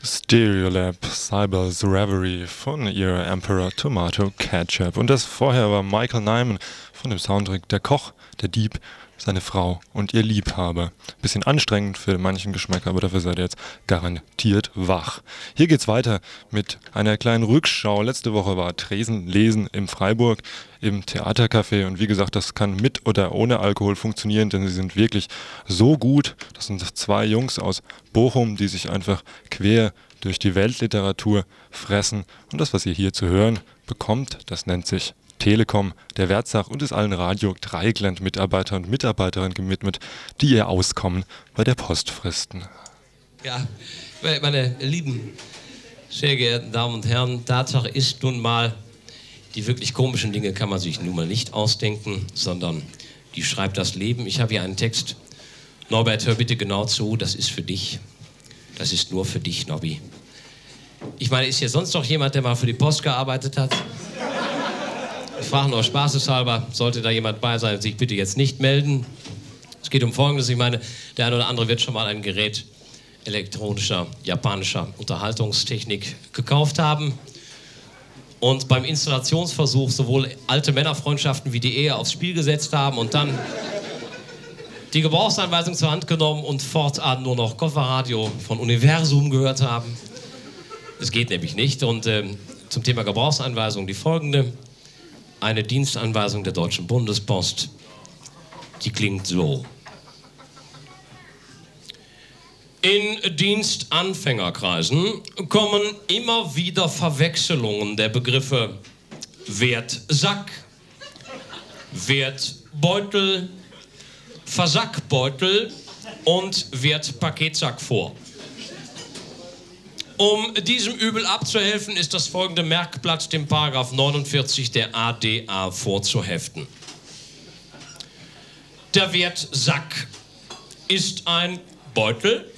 Stereolab Cyber's Reverie von ihrer Emperor Tomato Ketchup. Und das vorher war Michael Nyman von dem Soundtrack Der Koch, der Dieb, seine Frau und ihr Liebhaber. Bisschen anstrengend für manchen Geschmack, aber dafür seid ihr jetzt garantiert wach. Hier geht's weiter mit einer kleinen Rückschau. Letzte Woche war Tresenlesen im Freiburg im Theatercafé und wie gesagt, das kann mit oder ohne Alkohol funktionieren, denn sie sind wirklich so gut. Das sind zwei Jungs aus Bochum, die sich einfach quer durch die Weltliteratur fressen. Und das, was ihr hier zu hören bekommt, das nennt sich Telekom, der Wertsach und ist allen Radio Dreieckland-Mitarbeitern und Mitarbeiterinnen gewidmet, die ihr Auskommen bei der Post fristen. Ja, meine lieben, sehr geehrten Damen und Herren, Tatsache ist nun mal, die wirklich komischen Dinge kann man sich nun mal nicht ausdenken, sondern die schreibt das Leben. Ich habe hier einen Text. Norbert, hör bitte genau zu, das ist für dich. Das ist nur für dich, Nobby. Ich meine, ist hier sonst noch jemand, der mal für die Post gearbeitet hat? Ich frage nur spaßeshalber, sollte da jemand bei sein, sich bitte jetzt nicht melden. Es geht um Folgendes, ich meine, der eine oder andere wird schon mal ein Gerät elektronischer, japanischer Unterhaltungstechnik gekauft haben und beim Installationsversuch sowohl alte Männerfreundschaften wie die Ehe aufs Spiel gesetzt haben und dann die Gebrauchsanweisung zur Hand genommen und fortan nur noch Kofferradio von Universum gehört haben. Es geht nämlich nicht. Und zum Thema Gebrauchsanweisung die folgende. Eine Dienstanweisung der Deutschen Bundespost, die klingt so. In Dienstanfängerkreisen kommen immer wieder Verwechslungen der Begriffe Wertsack, Wertbeutel, Versackbeutel und Wertpaketsack vor. Um diesem Übel abzuhelfen, ist das folgende Merkblatt dem § 49 der ADA vorzuheften. Der Wertsack ist ein Beutel,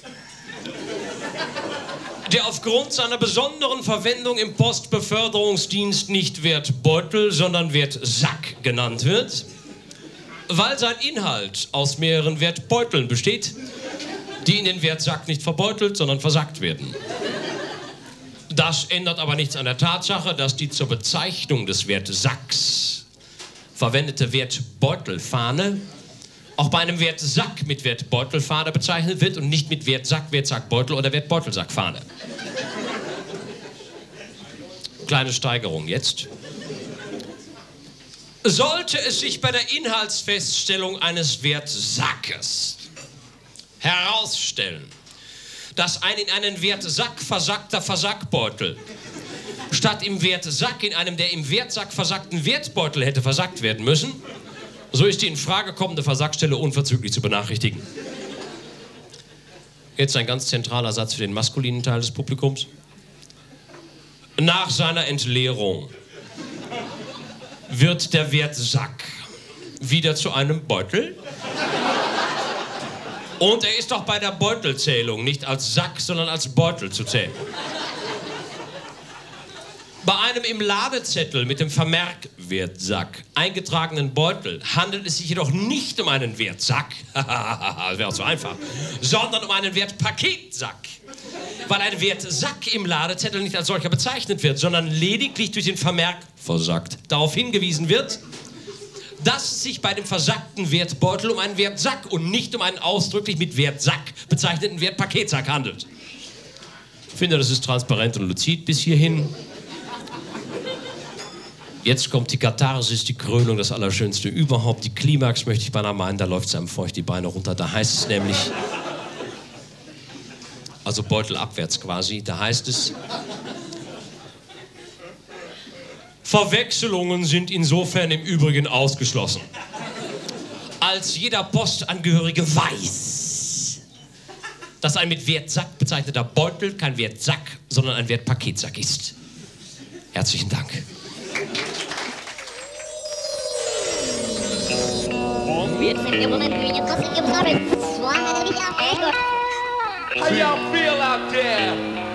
der aufgrund seiner besonderen Verwendung im Postbeförderungsdienst nicht Wertbeutel, sondern Wertsack genannt wird, weil sein Inhalt aus mehreren Wertbeuteln besteht, die in den Wertsack nicht verbeutelt, sondern versackt werden. Das ändert aber nichts an der Tatsache, dass die zur Bezeichnung des Wertsacks verwendete Wertbeutelfahne auch bei einem Wertsack mit Wertbeutelfahne bezeichnet wird und nicht mit Wertsack, Wertsackbeutel oder Wertbeutelsackfahne. Kleine Steigerung jetzt. Sollte es sich bei der Inhaltsfeststellung eines Wertsackes herausstellen, dass ein in einen Wertsack versackter Versackbeutel statt im Wertsack in einem der im Wertsack versackten Wertbeutel hätte versackt werden müssen, so ist die in Frage kommende Versackstelle unverzüglich zu benachrichtigen. Jetzt ein ganz zentraler Satz für den maskulinen Teil des Publikums. Nach seiner Entleerung wird der Wertsack wieder zu einem Beutel. Und er ist doch bei der Beutelzählung nicht als Sack, sondern als Beutel zu zählen. Bei einem im Ladezettel mit dem Vermerk Wertsack eingetragenen Beutel handelt es sich jedoch nicht um einen Wertsack, das wäre auch so einfach, sondern um einen Wertpaketsack. Weil ein Wertsack im Ladezettel nicht als solcher bezeichnet wird, sondern lediglich durch den Vermerk versackt darauf hingewiesen wird, dass es sich bei dem versackten Wertbeutel um einen Wertsack und nicht um einen ausdrücklich mit Wertsack bezeichneten Wertpaketsack handelt. Ich finde, das ist transparent und luzid bis hierhin. Jetzt kommt die Katharsis, die Krönung, das Allerschönste überhaupt. Die Klimax möchte ich beinahe meinen, da läuft es einem feucht die Beine runter. Da heißt es nämlich, also Beutel abwärts quasi, da heißt es, Verwechslungen sind insofern im Übrigen ausgeschlossen, als jeder Postangehörige weiß, dass ein mit Wertsack bezeichneter Beutel kein Wertsack, sondern ein Wertpaketsack ist. Herzlichen Dank. How y'all feel out there?